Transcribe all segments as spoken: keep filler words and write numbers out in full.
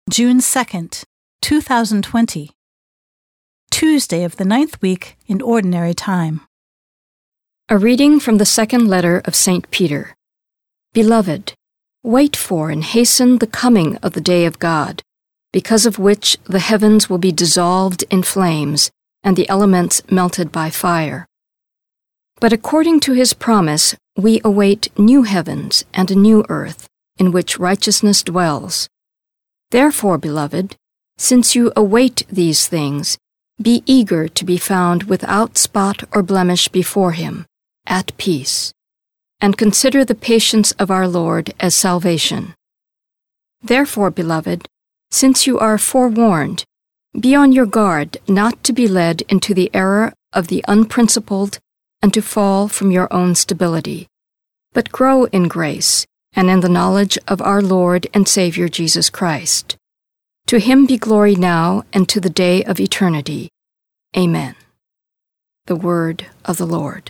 June second, two thousand twenty. Tuesday of the ninth week in Ordinary Time. A reading from the second letter of Saint Peter. Beloved, wait for and hasten the coming of the day of God, because of which the heavens will be dissolved in flames and the elements melted by fire. But according to his promise, we await new heavens and a new earth, in which righteousness dwells. Therefore, beloved, since you await these things, be eager to be found without spot or blemish before him, at peace, and consider the patience of our Lord as salvation. Therefore, beloved, since you are forewarned, be on your guard not to be led into the error of the unprincipled and to fall from your own stability, but grow in grace and in the knowledge of our Lord and Savior Jesus Christ. To him be glory now and to the day of eternity. Amen. The word of the Lord.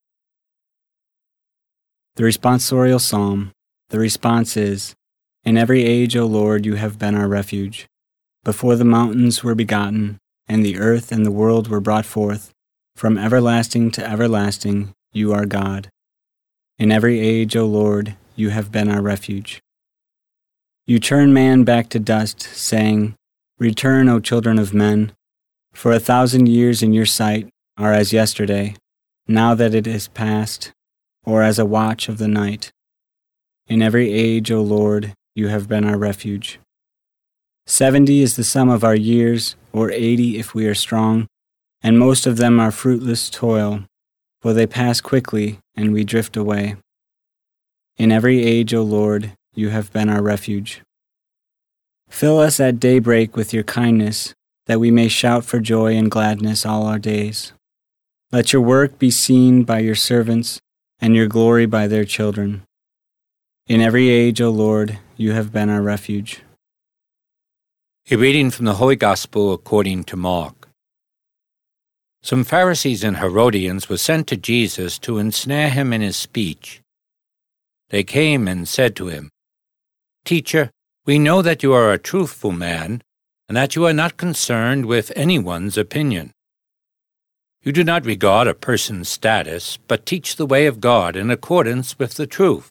The responsorial psalm. The response is, In every age, O Lord, you have been our refuge. Before the mountains were begotten, and the earth and the world were brought forth, from everlasting to everlasting, you are God. In every age, O Lord, you have been our refuge. You turn man back to dust, saying, Return, O children of men, for a thousand years in your sight are as yesterday, now that it is past, or as a watch of the night. In every age, O Lord, you have been our refuge. Seventy is the sum of our years, or eighty if we are strong, and most of them are fruitless toil, for they pass quickly, and we drift away. In every age, O Lord, you have been our refuge. Fill us at daybreak with your kindness, that we may shout for joy and gladness all our days. Let your work be seen by your servants, and your glory by their children. In every age, O Lord, you have been our refuge. A reading from the Holy Gospel according to Mark. Some Pharisees and Herodians were sent to Jesus to ensnare him in his speech. They came and said to him, Teacher, we know that you are a truthful man, and that you are not concerned with anyone's opinion. You do not regard a person's status, but teach the way of God in accordance with the truth.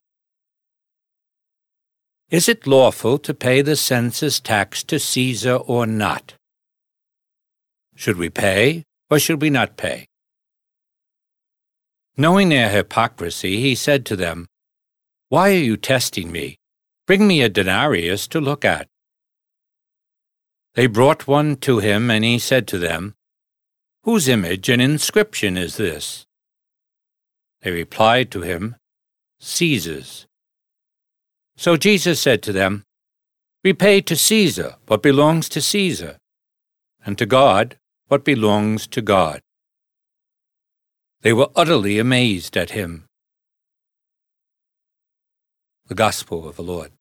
Is it lawful to pay the census tax to Caesar or not? Should we pay, or should we not pay? Knowing their hypocrisy, he said to them, Why are you testing me? Bring me a denarius to look at. They brought one to him, and he said to them, Whose image and inscription is this? They replied to him, Caesar's. So Jesus said to them, Repay to Caesar what belongs to Caesar, and to God what belongs to God. They were utterly amazed at him. The Gospel of the Lord.